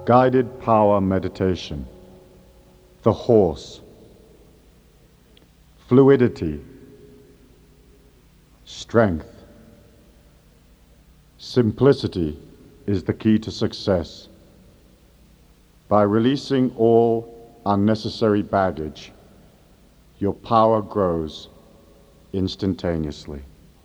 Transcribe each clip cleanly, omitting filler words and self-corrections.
Guided Power Meditation. The horse. Fluidity. Strength. Simplicity is the key to success. By releasing all unnecessary baggage, your power grows instantaneously.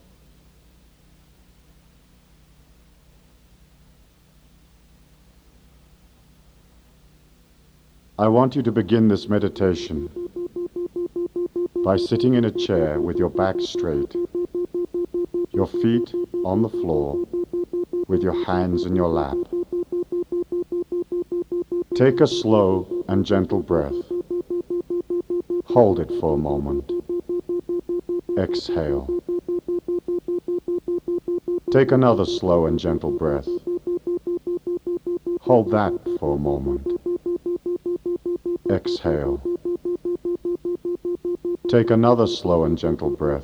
I want you to begin this meditation by sitting in a chair with your back straight, your feet on the floor, with your hands in your lap. Take a slow and gentle breath. Hold it for a moment. Exhale. Take another slow and gentle breath. Hold that for a moment. Exhale. Take another slow and gentle breath.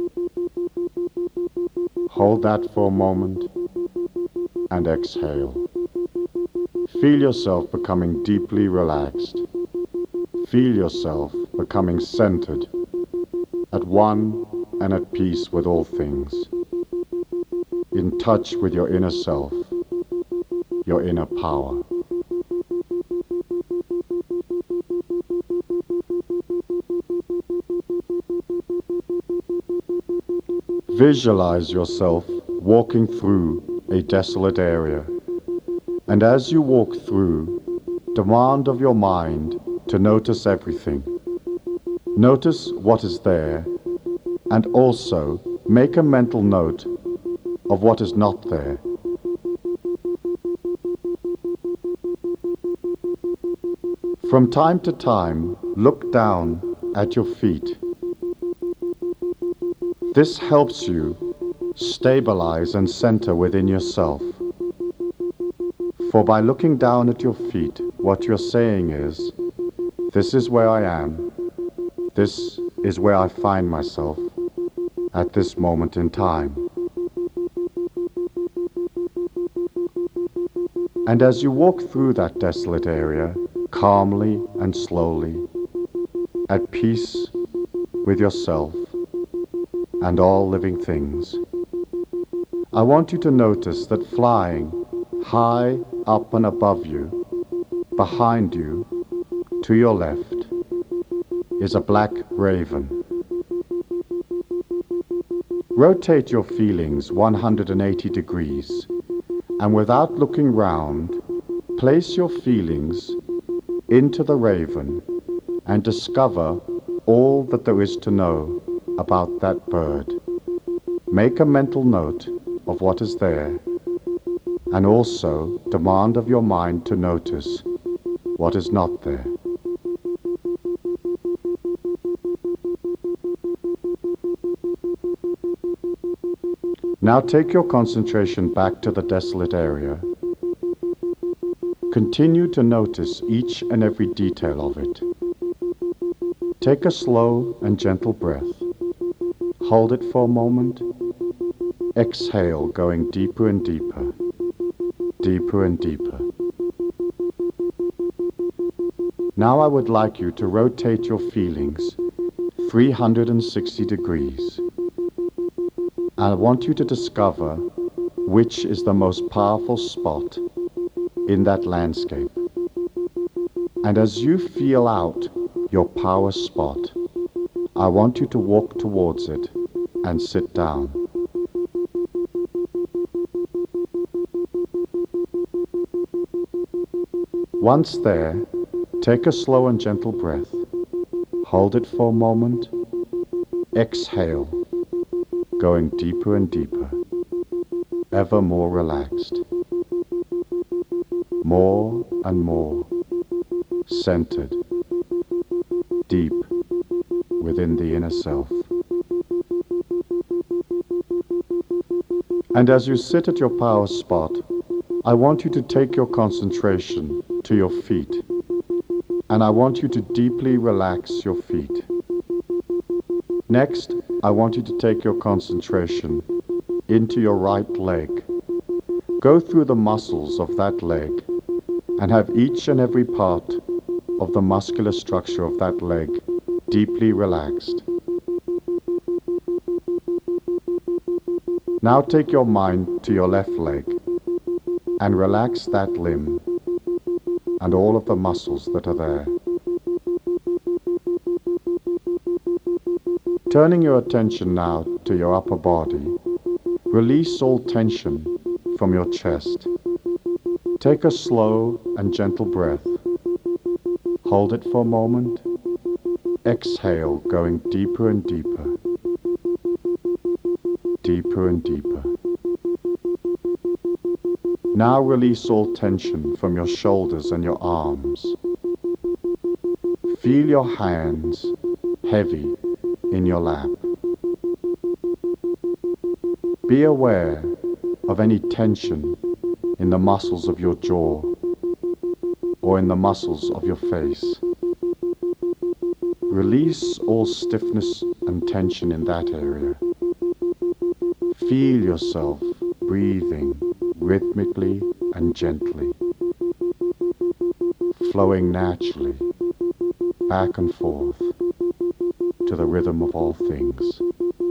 Hold that for a moment and exhale. Feel yourself becoming deeply relaxed. Feel yourself becoming centered, at one and at peace with all things, in touch with your inner self, your inner power. Visualize yourself walking through a desolate area, and as you walk through, demand of your mind to notice everything. Notice what is there, and also make a mental note of what is not there. From time to time, look down at your feet. This helps you stabilize and center within yourself. For by looking down at your feet, what you're saying is, this is where I am, this is where I find myself at this moment in time. And as you walk through that desolate area, calmly and slowly, at peace with yourself and all living things, I want you to notice that flying high up and above you, behind you, to your left, is a black raven. Rotate your feelings 180 degrees, and without looking round, place your feelings into the raven and discover all that there is to know about that bird. Make a mental note of what is there, and also demand of your mind to notice what is not there. Now take your concentration back to the desolate area. Continue to notice each and every detail of it. Take a slow and gentle breath. Hold it for a moment. Exhale, going deeper and deeper, deeper and deeper. Now I would like you to rotate your feelings 360 degrees. I want you to discover which is the most powerful spot in that landscape. And as you feel out your power spot, I want you to walk towards it and sit down. Once there, take a slow and gentle breath. Hold it for a moment. Exhale, going deeper and deeper, ever more relaxed, more and more centered, deep within the inner self. And as you sit at your power spot, I want you to take your concentration to your feet, and I want you to deeply relax your feet. Next, I want you to take your concentration into your right leg. Go through the muscles of that leg and have each and every part of the muscular structure of that leg deeply relaxed. Now take your mind to your left leg and relax that limb and all of the muscles that are there. Turning your attention now to your upper body, release all tension from your chest. Take a slow and gentle breath. Hold it for a moment. Exhale, going deeper and deeper. Deeper and deeper. Now release all tension from your shoulders and your arms. Feel your hands heavy in your lap. Be aware of any tension in the muscles of your jaw or in the muscles of your face. Release all stiffness and tension in that area. Feel yourself breathing rhythmically and gently, flowing naturally back and forth to the rhythm of all things.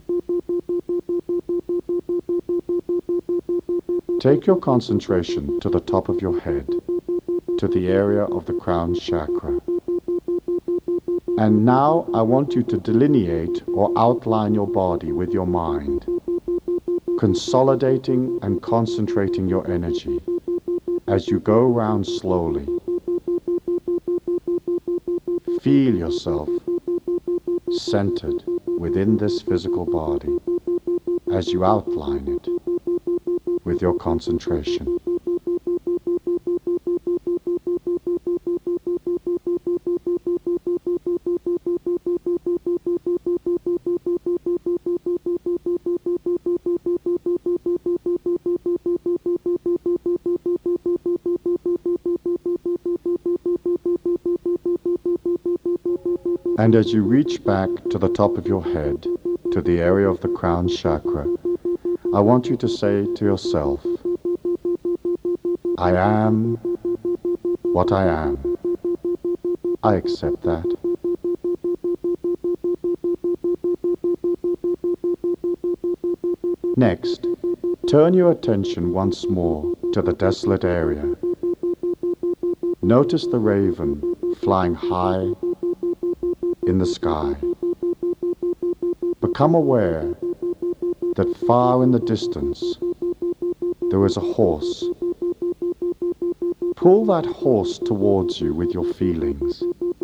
Take your concentration to the top of your head, to the area of the crown chakra. And now I want you to delineate or outline your body with your mind, consolidating and concentrating your energy as you go round slowly. Feel yourself centered within this physical body as you outline it with your concentration. And as you reach back to the top of your head, to the area of the crown chakra, I want you to say to yourself, I am what I am. I accept that. Next, turn your attention once more to the desolate area. Notice the raven flying high in the sky. Become aware that far in the distance there is a horse. Pull that horse towards you with your feelings.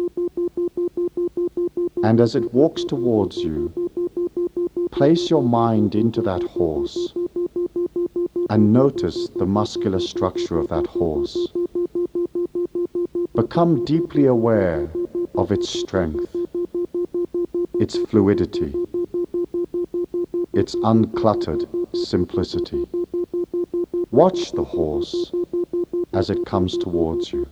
And as it walks towards you, place your mind into that horse and notice the muscular structure of that horse. Become deeply aware of its strength, its fluidity, its uncluttered simplicity. Watch the horse as it comes towards you.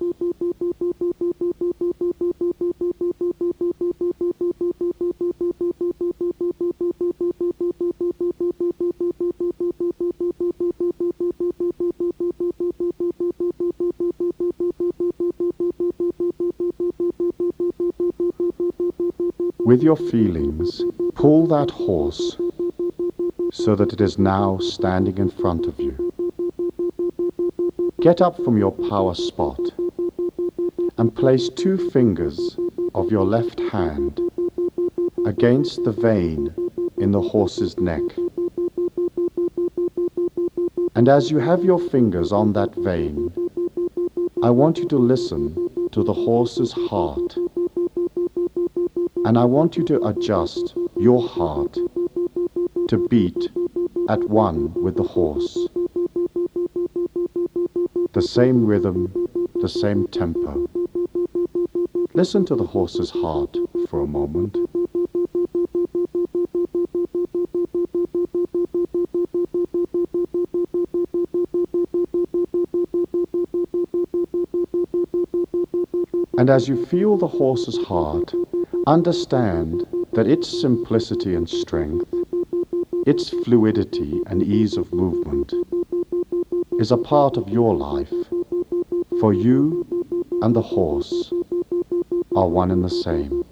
With your feelings, pull that horse so that it is now standing in front of you. Get up from your power spot and place 2 fingers of your left hand against the vein in the horse's neck. And as you have your fingers on that vein, I want you to listen to the horse's heart. And I want you to adjust your heart to beat at one with the horse. The same rhythm, the same tempo. Listen to the horse's heart for a moment. And as you feel the horse's heart, understand that its simplicity and strength, its fluidity and ease of movement is a part of your life for you and the horse are one and the same.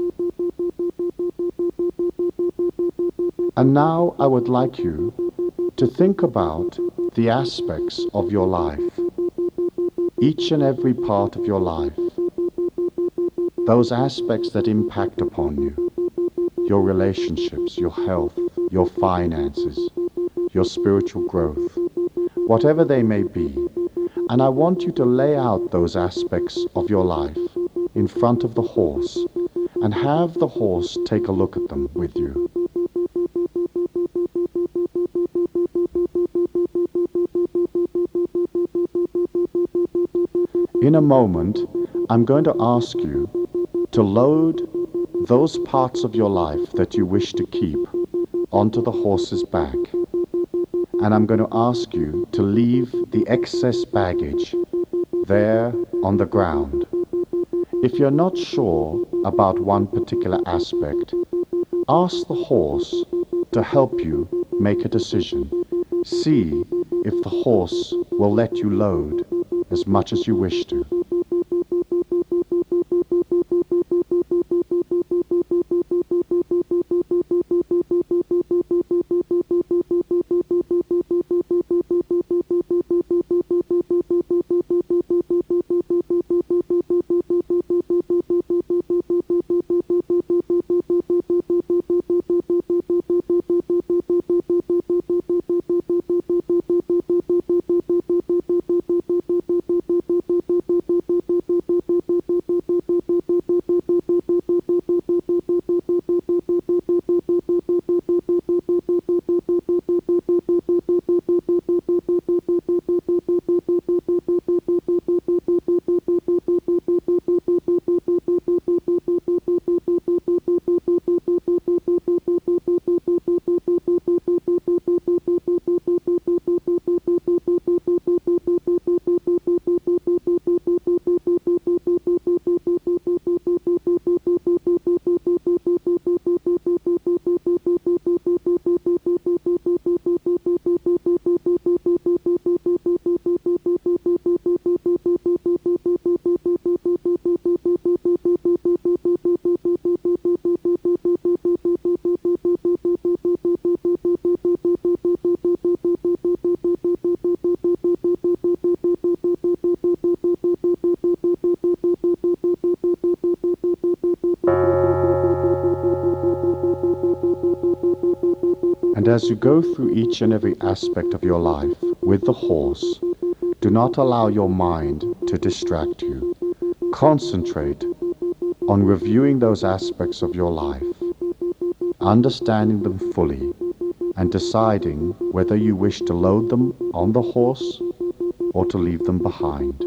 And now I would like you to think about the aspects of your life, each and every part of your life, those aspects that impact upon you, your relationships, your health, your finances, your spiritual growth, whatever they may be. And I want you to lay out those aspects of your life in front of the horse and have the horse take a look at them with you. In a moment, I'm going to ask you to load those parts of your life that you wish to keep onto the horse's back. And I'm going to ask you to leave the excess baggage there on the ground. If you're not sure about one particular aspect, ask the horse to help you make a decision. See if the horse will let you load as much as you wish to. And as you go through each and every aspect of your life with the horse, do not allow your mind to distract you. Concentrate on reviewing those aspects of your life, understanding them fully, and deciding whether you wish to load them on the horse or to leave them behind.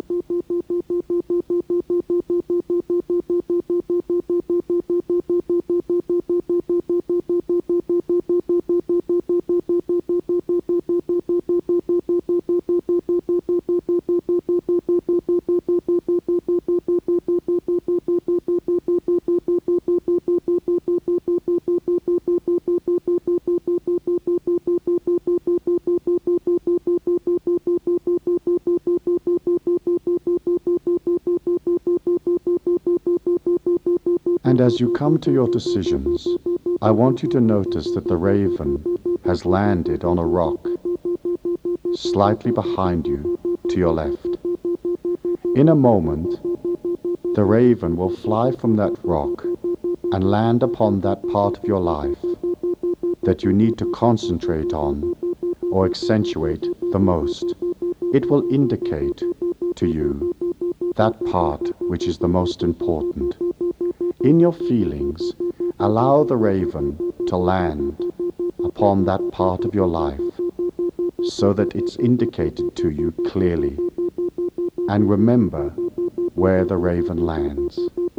And as you come to your decisions, I want you to notice that the raven has landed on a rock slightly behind you to your left. In a moment, the raven will fly from that rock and land upon that part of your life that you need to concentrate on or accentuate the most. It will indicate to you that part which is the most important. In your feelings, allow the raven to land upon that part of your life so that it's indicated to you clearly. And remember where the raven lands.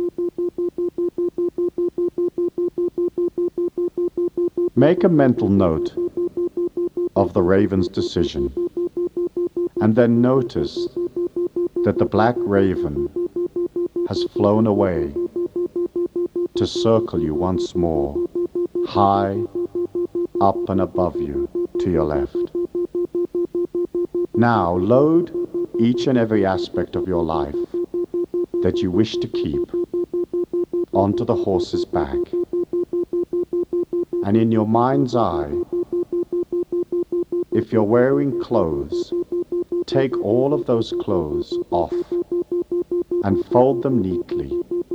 Make a mental note of the raven's decision, and then notice that the black raven has flown away to circle you once more, high up and above you to your left. Now load each and every aspect of your life that you wish to keep onto the horse's back. And in your mind's eye, if you're wearing clothes, take all of those clothes off and fold them neatly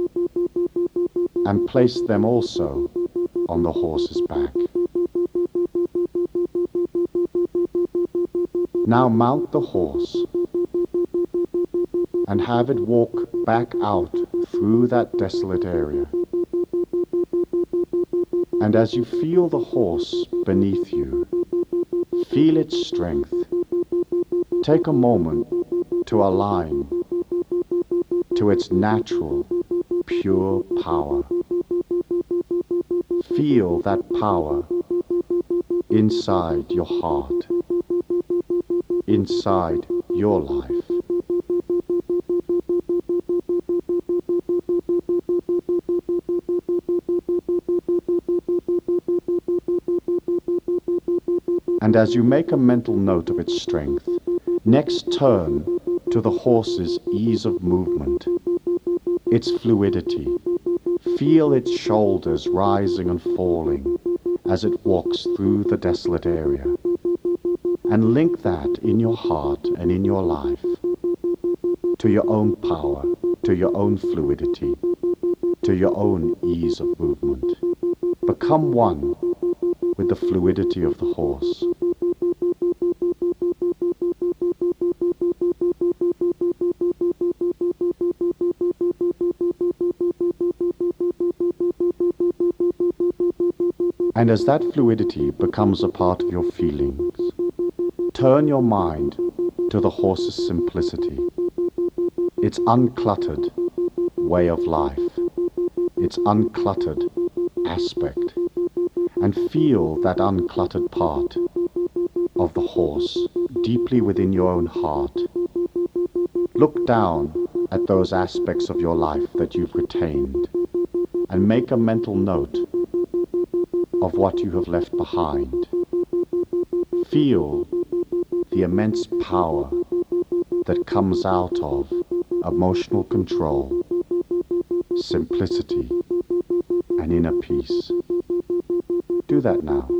and place them also on the horse's back. Now mount the horse and have it walk back out through that desolate area. And as you feel the horse beneath you, feel its strength. Take a moment to align to its natural, pure power. Feel that power inside your heart, inside your life. And as you make a mental note of its strength, next turn to the horse's ease of movement, its fluidity. Feel its shoulders rising and falling as it walks through the desolate area. And link that in your heart and in your life to your own power, to your own fluidity, to your own ease of movement. Become one with the fluidity of the horse. And as that fluidity becomes a part of your feelings, turn your mind to the horse's simplicity, its uncluttered way of life, its uncluttered aspect, and feel that uncluttered part of the horse deeply within your own heart. Look down at those aspects of your life that you've retained and make a mental note of what you have left behind. Feel the immense power that comes out of emotional control, simplicity, and inner peace. Do that now.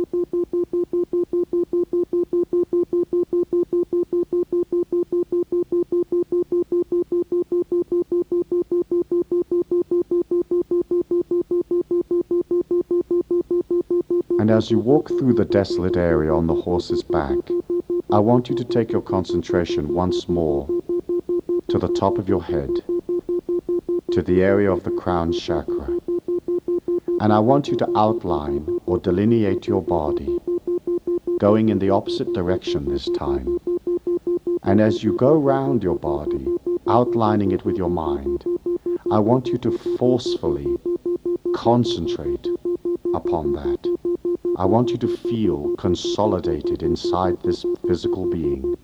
And as you walk through the desolate area on the horse's back, I want you to take your concentration once more to the top of your head, to the area of the crown chakra. And I want you to outline or delineate your body, going in the opposite direction this time. And as you go round your body, outlining it with your mind, I want you to forcefully concentrate upon that. I want you to feel consolidated inside this physical being.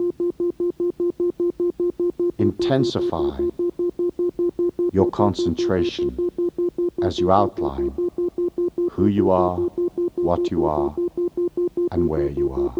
Intensify your concentration as you outline who you are, what you are, and where you are.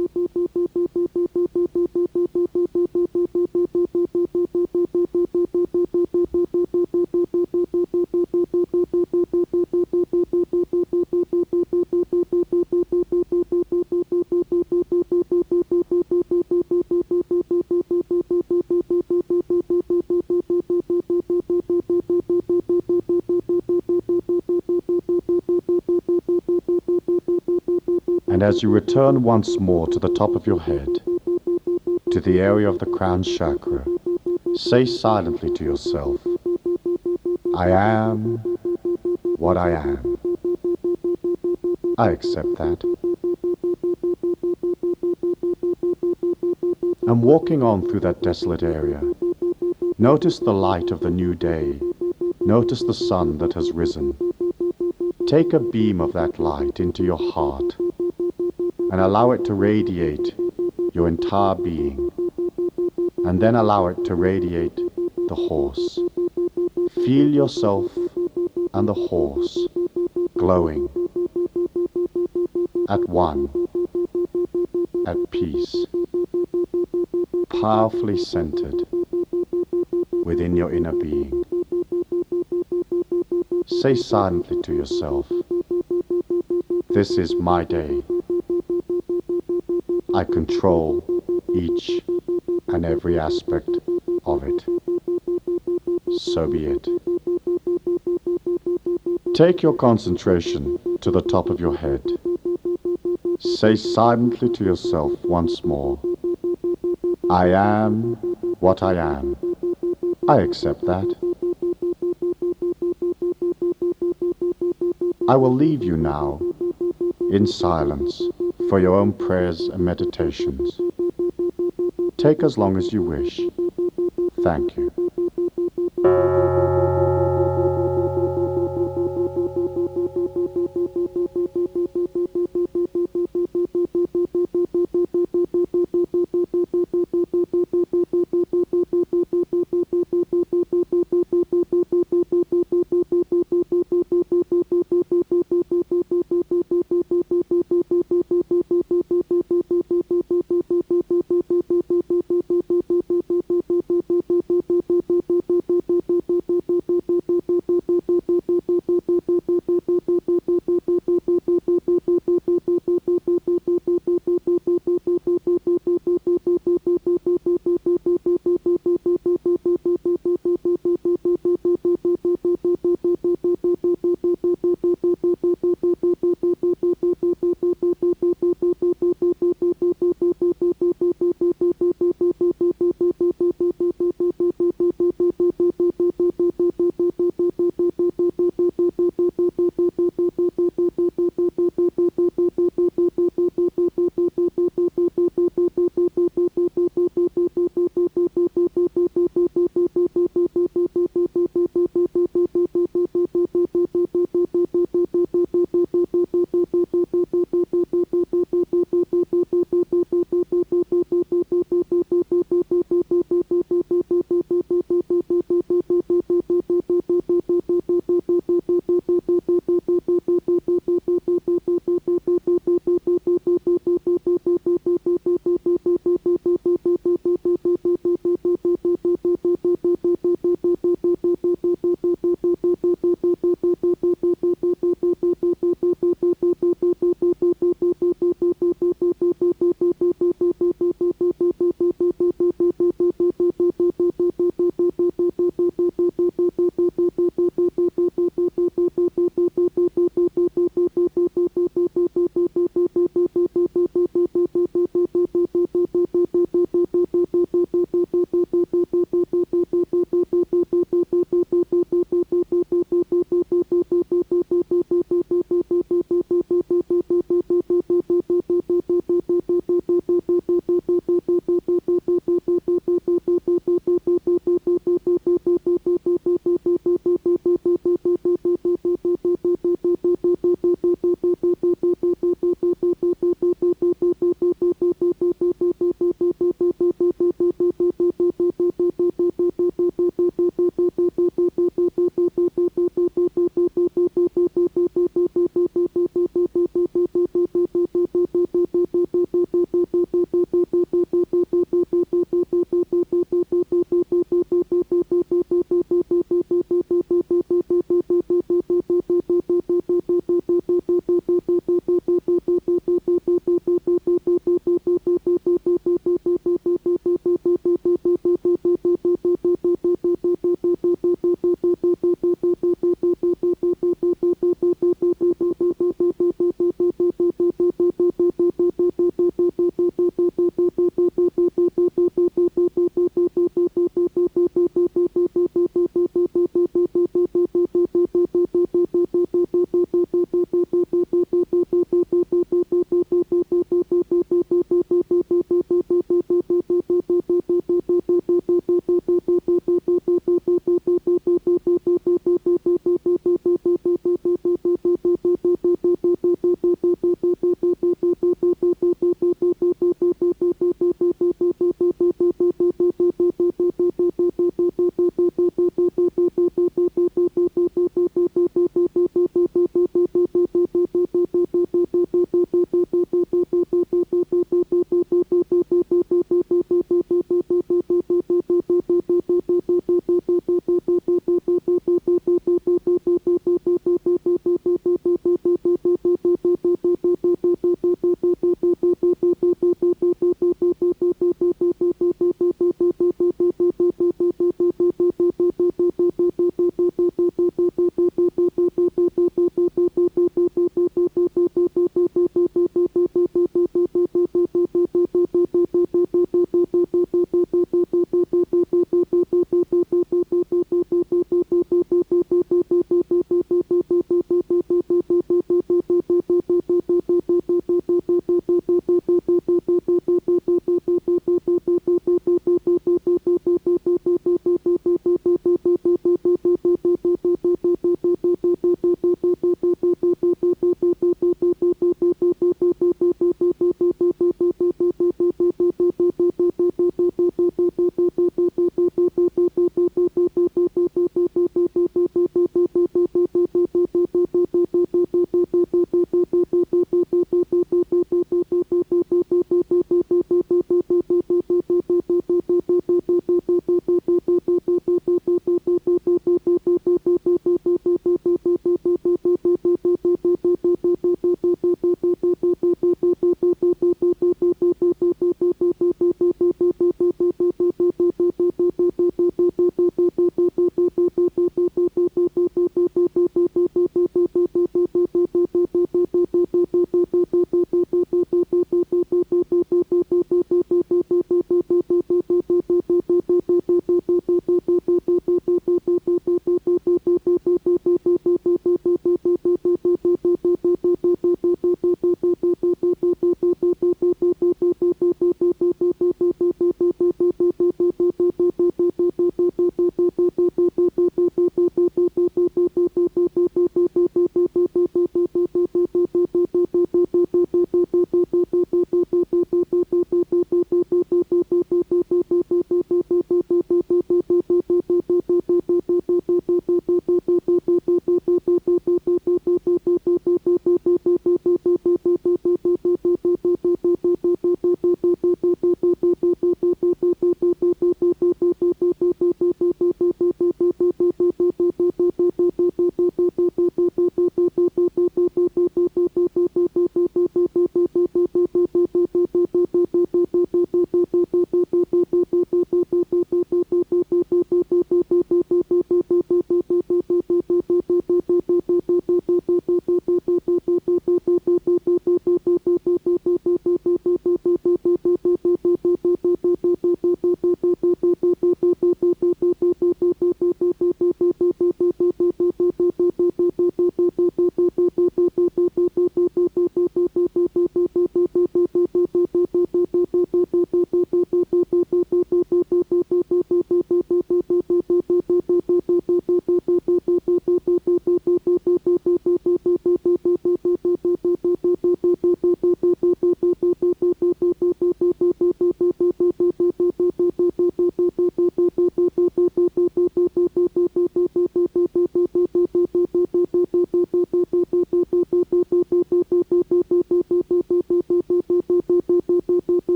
And as you return once more to the top of your head, to the area of the crown chakra, say silently to yourself, I am what I am. I accept that. And walking on through that desolate area, notice the light of the new day. Notice the sun that has risen. Take a beam of that light into your heart and allow it to radiate your entire being, and then allow it to radiate the horse. Feel yourself and the horse glowing, at one, at peace. powerfully centered within your inner being. Say silently to yourself, "This is my day. I control each and every aspect of it. So be it." Take your concentration to the top of your head. Say silently to yourself once more, "I am what I am. I accept that." I will leave you now in silence for your own prayers and meditations. Take as long as you wish. Thank you.